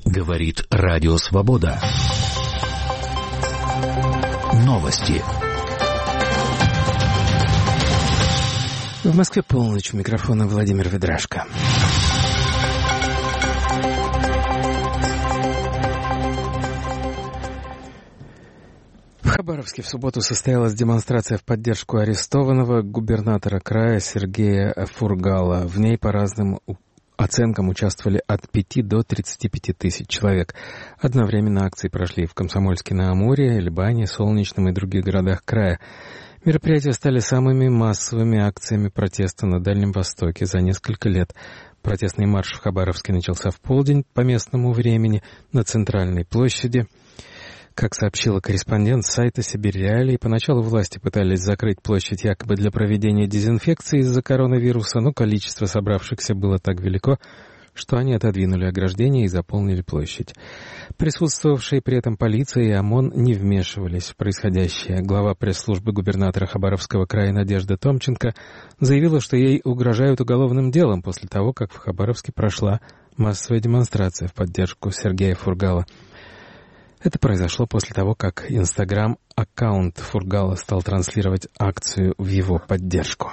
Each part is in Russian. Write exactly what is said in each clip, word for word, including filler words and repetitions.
Говорит Радио Свобода. Новости. В Москве полночь. У микрофона Владимир Ведрашко. В Хабаровске в субботу состоялась демонстрация в поддержку арестованного губернатора края Сергея Фургала. В ней по разным оценкам участвовали от пяти до тридцати пяти тысяч человек. Одновременно акции прошли в Комсомольске-на-Амуре, Эльбане, Солнечном и других городах края. Мероприятия стали самыми массовыми акциями протеста на Дальнем Востоке за несколько лет. Протестный марш в Хабаровске начался в полдень по местному времени на Центральной площади. Как сообщила корреспондент сайта «Сибирь Реалии», поначалу власти пытались закрыть площадь якобы для проведения дезинфекции из-за коронавируса, но количество собравшихся было так велико, что они отодвинули ограждение и заполнили площадь. Присутствовавшие при этом полиция и ОМОН не вмешивались в происходящее. Глава пресс-службы губернатора Хабаровского края Надежда Томченко заявила, что ей угрожают уголовным делом после того, как в Хабаровске прошла массовая демонстрация в поддержку Сергея Фургала. Это произошло после того, как Инстаграм-аккаунт Фургала стал транслировать акцию в его поддержку.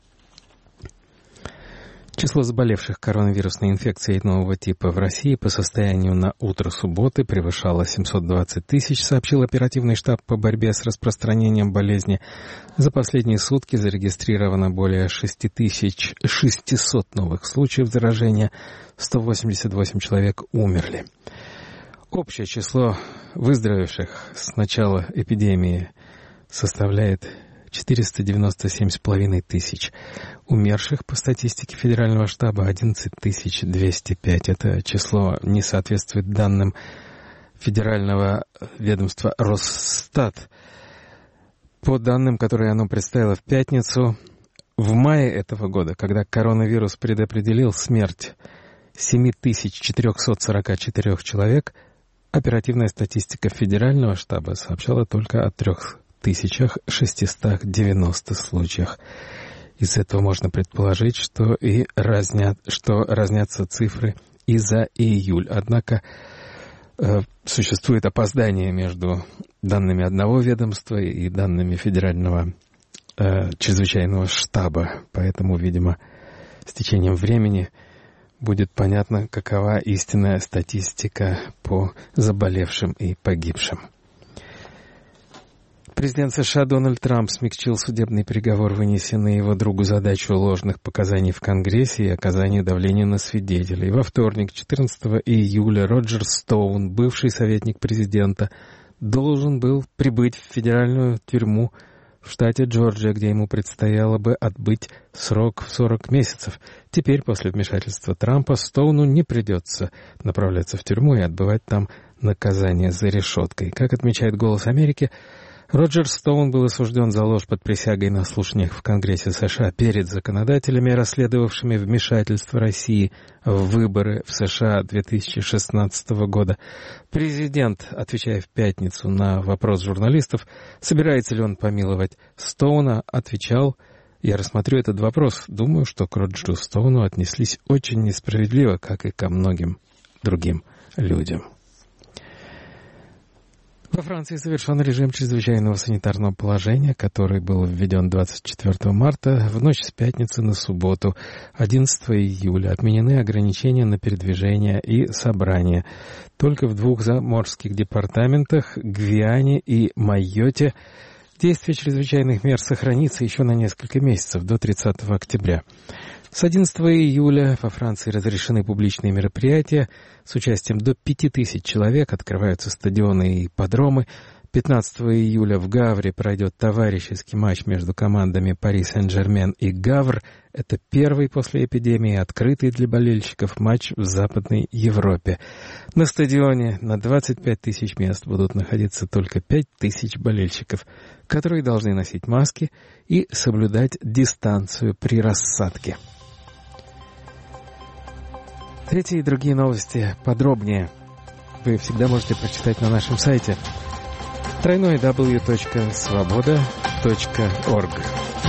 Число заболевших коронавирусной инфекцией нового типа в России по состоянию на утро субботы превышало семьсот двадцать тысяч, сообщил оперативный штаб по борьбе с распространением болезни. За последние сутки зарегистрировано более шесть тысяч шестьсот новых случаев заражения, сто восемьдесят восемь человек умерли. Общее число выздоровевших с начала эпидемии составляет четыреста девяносто семь с половиной тысяч. Умерших по статистике Федерального штаба одиннадцать тысяч двести пять. Это число не соответствует данным Федерального ведомства Росстат. По данным, которые оно представило в пятницу, в мае этого года, когда коронавирус предопределил смерть семь тысяч четыреста сорок четыре человек, оперативная статистика Федерального штаба сообщала только о трех тысячах шестистах девяноста случаях. Из этого можно предположить, что и разнят, что разнятся цифры и за июль. Однако э, существует опоздание между данными одного ведомства и данными Федерального э, чрезвычайного штаба. Поэтому, видимо, с течением времени будет понятно, какова истинная статистика по заболевшим и погибшим. Президент США Дональд Трамп смягчил судебный приговор, вынесенный его другу за дачу ложных показаний в Конгрессе и оказание давления на свидетелей. Во вторник, четырнадцатого июля, Роджер Стоун, бывший советник президента, должен был прибыть в федеральную тюрьму в штате Джорджия, где ему предстояло бы отбыть срок в сорок месяцев. Теперь, после вмешательства Трампа, Стоуну не придется направляться в тюрьму и отбывать там наказание за решеткой. Как отмечает «Голос Америки», Роджер Стоун был осужден за ложь под присягой на слушаниях в Конгрессе США перед законодателями, расследовавшими вмешательство России в выборы в США две тысячи шестнадцатого года. Президент, отвечая в пятницу на вопрос журналистов, собирается ли он помиловать Стоуна, отвечал: «Я рассмотрю этот вопрос. Думаю, что к Роджеру Стоуну отнеслись очень несправедливо, как и ко многим другим людям». Во Франции завершен режим чрезвычайного санитарного положения, который был введен двадцать четвёртого марта. В ночь с пятницы на субботу, одиннадцатого июля, отменены ограничения на передвижение и собрания. Только в двух заморских департаментах, Гвиане и Майотте, действие чрезвычайных мер сохранится еще на несколько месяцев, до тридцатого октября. С одиннадцатого июля во Франции разрешены публичные мероприятия с участием до пяти тысяч человек, открываются стадионы и ипподромы. пятнадцатого июля в Гавре пройдет товарищеский матч между командами Пари Сен-Жермен и Гавр. Это первый после эпидемии открытый для болельщиков матч в Западной Европе. На стадионе на двадцать пять тысяч мест будут находиться только пять тысяч болельщиков, которые должны носить маски и соблюдать дистанцию при рассадке. Эти и другие новости подробнее вы всегда можете прочитать на нашем сайте дабл ю дабл ю дабл ю точка свобода точка орг.